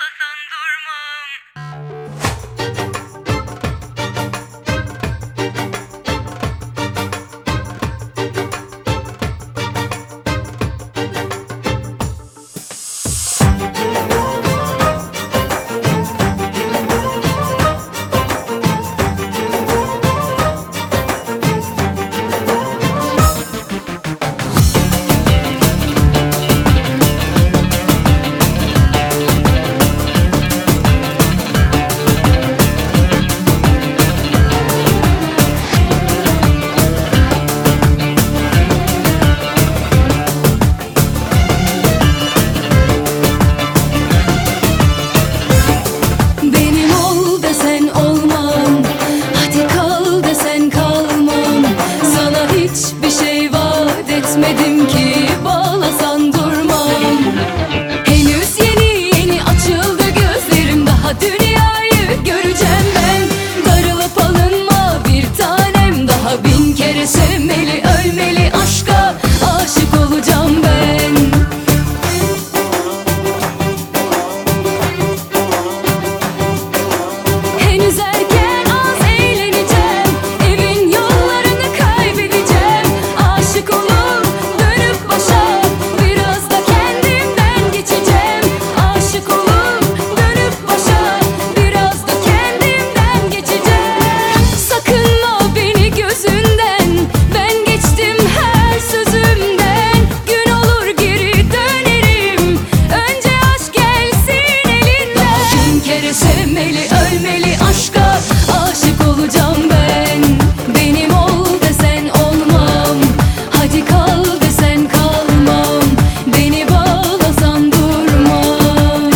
bağlasan durmam. Etmedim ki bağlasan durmam. Henüz yeni yeni açıldı gözlerim, daha dünyayı göreceğim ben. Darılıp alınma bir tanem, daha bin kere sevmeli ölmeli, aşka aşık olacağım ben. Henüz erken az eğleneceğim, evin yollarını kaybedeceğim. Aşık olup sevmeli, ölmeli, aşka aşık olacağım ben. Benim ol desen olmam, hadi kal desen kalmam. Beni bağlasan durmam.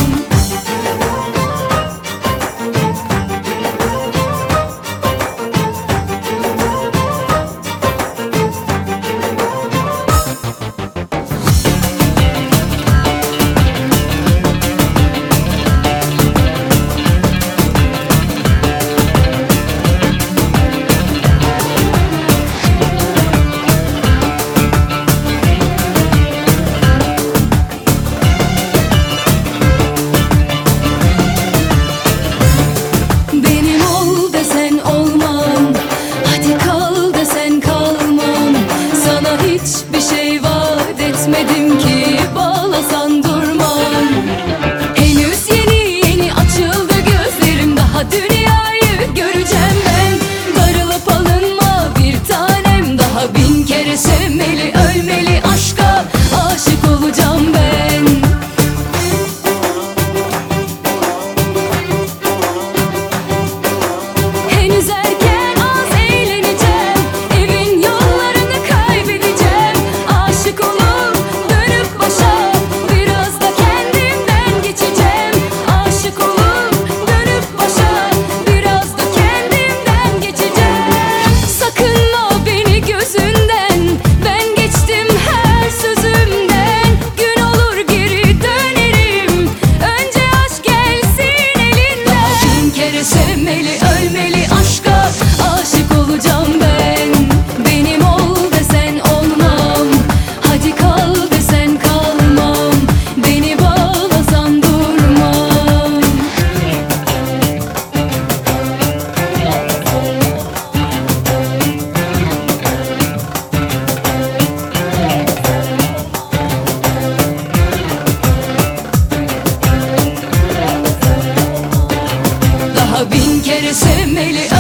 Hiçbir şey vaat etmedim ki bağlasan durmam. Henüz yeni yeni açıldı gözlerim, daha dünyayı göreceğim ben. Darılıp alınma bir tanem, daha bin kere sevmeli ölmeli, aşka aşık olacağım ben. Henüz erken az eğleneceğim, evin yollarını kaybedeceğim. Aşık olup dönüp başa biraz da kendimden geçeceğim. Aşık olup dönüp başa biraz da kendimden geçeceğim. Sakınma beni gözünden, ben geçtim her sözümden. Gün olur geri dönerim, önce aşk gelsin elinden. Bin kere sevmeli ölmeli, aşka aşık olacağım ben. Benim ol desen olmam, hadi kal desen kalmam. Beni bağlasan durmam. Daha bin kere sevmeli